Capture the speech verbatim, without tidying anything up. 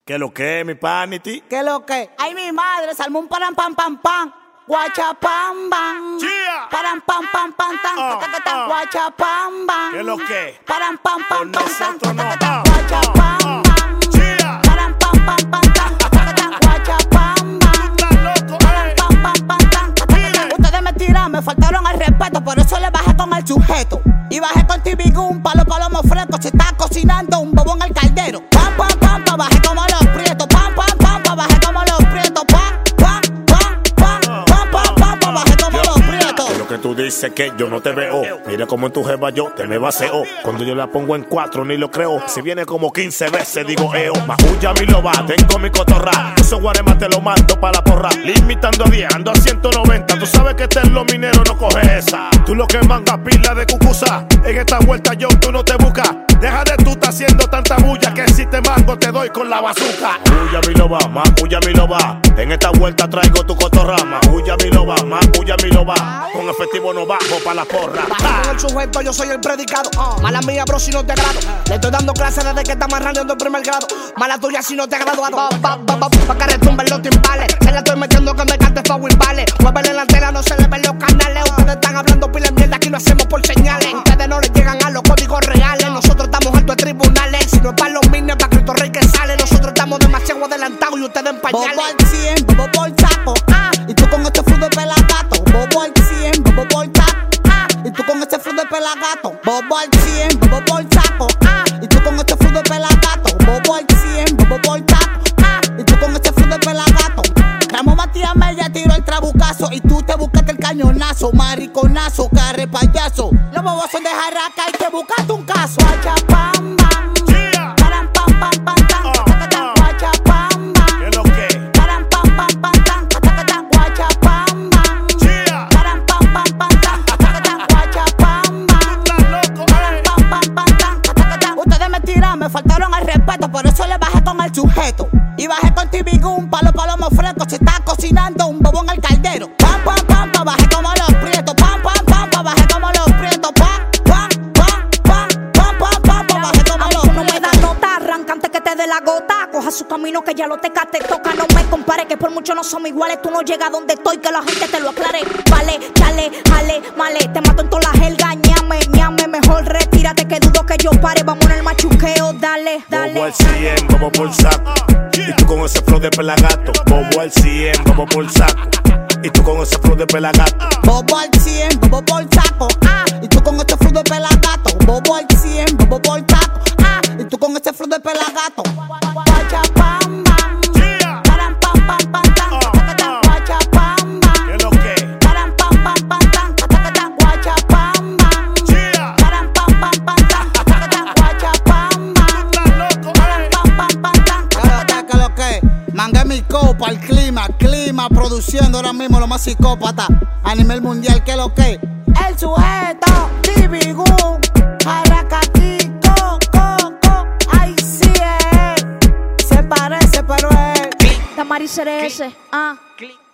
¿Qué lo que, mi panity? ¿Qué lo que? Ay, mi madre, salmón param pam pam pam. Guachapam bam. Yeah. Param pam pam pam tan. Uh, Tan uh. guachapam bam. ¿Qué lo que? Param pam pam Con pam nosotros tan. no. Guachapam bam. Yeah. Param pam pam pam tan. Guachapam bam. Param pam pam pam tan. Ustedes me tiran, me faltaron al respeto, por eso le bajé con el sujeto. Y bajé con T V Gun, palo palomo fresco. Se está cocinando un bobo en el caldero. Pam pam pam pam, bajé como los prietos. Pam pam pam pam, bajé como los prietos. Pam pam pam pam pam pam pam pam, bajé como los prietos. Lo que tú dices que yo no te veo. Mira como en tu jeva yo te me baseo. Cuando yo la pongo en cuatro ni lo creo. Si viene como quince veces digo eo. Majulla mi loba, tengo mi cotorra. Esos guaremas te lo mando pa' la porra. Limitando a diez, ando a ciento noventa. Tú sabes que este en los mineros no coge esa. Tú lo que mangas pila de cucusa. En esta vuelta yo tú no te buscas. Deja de tú estar haciendo tanta bulla. Que si te mango te doy con la bazuca. Majulla mi loba, majulla mi loba. En esta vuelta traigo tu cotorra. Majulla mi loba, majulla mi loba. Con efectivo no bajo pa' la porra. Con el sujeto yo soy el predicado. Mala mía bro si no te agrado. Le estoy dando clases desde que estamos arrancando el primer grado. Mala tuya si no te has graduado. Pa, pa, pa, pa, pa que retumben los timbales. Se la estoy metiendo que me cante pa' Wilvale. Muévele la antena, no se le ven los canales. Ustedes están hablando pila de mierda, aquí lo hacemos por señales. Ustedes no les llegan a los códigos reales. Nosotros estamos altos de tribunales. Si no es para los minions, para Cristo Rey que sale. Nosotros estamos demasiado adelantados y ustedes en pañales. Bobo al cien, bobo por saco. Ah, y tú con este fruto de pelagato. Bobo al cien, bobo por saco. Ah, y tú con este fruto de pelagato. Bobo al cien, bobo por saco. Ah, y tú con este fruto de pelagato. Bobo al cien, bobo por saco. Ah, y tú con este fruto de pelagato. Ramón Matías Mella tiró el trabucazo y tú te buscaste el cañonazo, mariconazo, carre payaso. Los bobos son de jarraca y te buscaste un caso. Guachapam bam. Param pam pam pam tan. Guachapam bam. ¿Qué lo que? Param pam pam pam tan. Guachapam bam. Param pam pam pam tan. Guachapam bam. Param pam pam pam tan. Ustedes me tiran, me faltaron al respeto, por eso le bajé con el sujeto. Y bajé con T V Gun, palo palomo fresco. Se está cocinando un bobo en el caldero. Pam pam pam pam, bajé como los prietos. Pam pam pam pam, bajé como los prietos. Pam pam pam pam pam pam pam pam, bajé como los prietos. No me da nota, arranca antes que te dé la gota. Coja su camino que ya lo teca te toca. No me compare que por mucho no somos iguales. Tú no llegas donde estoy, que la gente te lo aclare. Vale, chale, jale, male. Te mato en toda la jerga, ñame, ñame. Mejor retírate que dudo que yo pare. Vamos en el machuqueo, dale, dale. Bobo al cien, bobo por saco. Y tú con ese flow de pelagato. Bobo al cien, bobo por saco. Y tú con ese flow de pelagato. Bobo al cien, bobo por saco. Ah, y tú con este fruto de pelagato. Bobo al cien, bobo por saco. Ah, y tú con este fruto de pelagato. Guachapam bam. Param pam pam pam tan. Guachapam bam. ¿Qué lo que? Param pam pam pam tan. Guachapam bam. Param pam pam pam tan. Guachapam bam. Param pam pam pam tan. ¿Qué lo que, qué lo que? Mangué mi copa, el clima, clima, produciendo ahora mismo lo más psicópata a nivel mundial. ¿Qué lo que? El sujeto, T V Gun, Arracatito, Coco, ay sí es, se parece pero es Tamari C R S, ah.